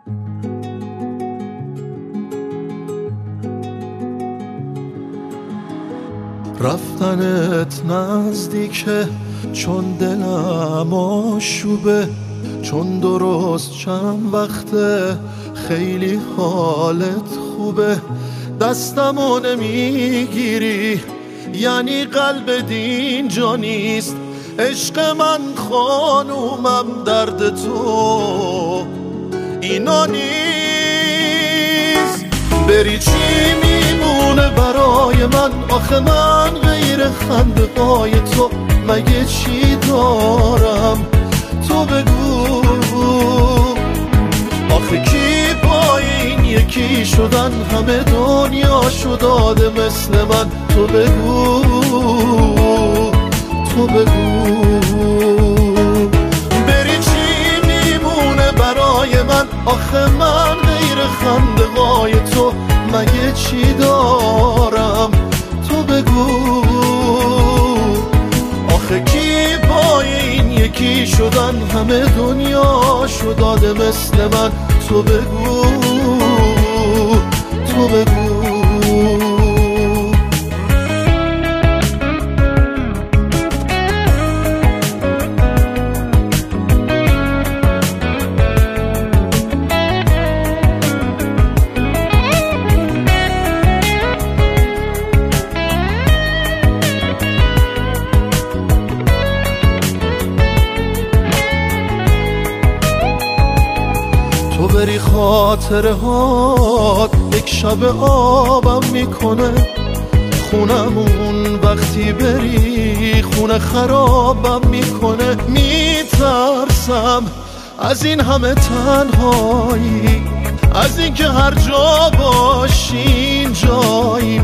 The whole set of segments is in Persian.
رفتنت نزدیکه چون دلم آشوبه، چون درست چند وقته خیلی حالت خوبه. دستمو نمیگیری یعنی قلب دین جا نیست. عشق من خانومم درد تو اینا نیست. بری چی میمونه برای من؟ آخه من غیر خنده‌های تو مگه چی دارم؟ تو بگو آخه کی با این یکی شدن؟ همه دنیا شو داده مثل من. تو بگو تو بگو بری چی میمونه برای من؟ آخه من غیر خنده‌های تو مگه چی دارم؟ تو بگو آخه کی با این یکی شدن؟ همه دنیا شو داده مثل من. تو بگو تو بگو تو بری خاطره هات یک شب آبم میکنه. خونمون وقتی بری خونه خرابم میکنه. میترسم از این همه تنهایی، از این که هر جا باشین جایی.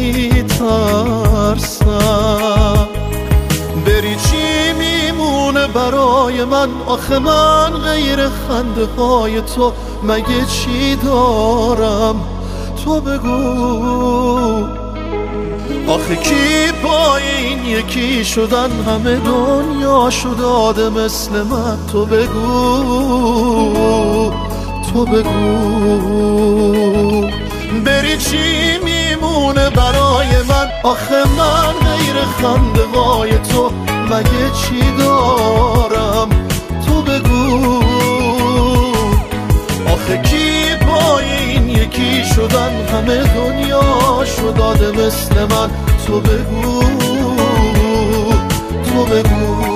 میترسم بری چی میمونه برای من؟ آخه من غیر خنده های تو مگه چی دارم؟ تو بگو آخه کی با این یکی شدن؟ همه دنیا شو داده مثل من. تو بگو تو بگو بری چی میمونه برای من؟ آخه من غیر خنده های تو مگه چی دارم؟ تو بگو آخه کی با این یکی شدن؟ همه دنیا شو داده مثل من. تو بگو تو بگو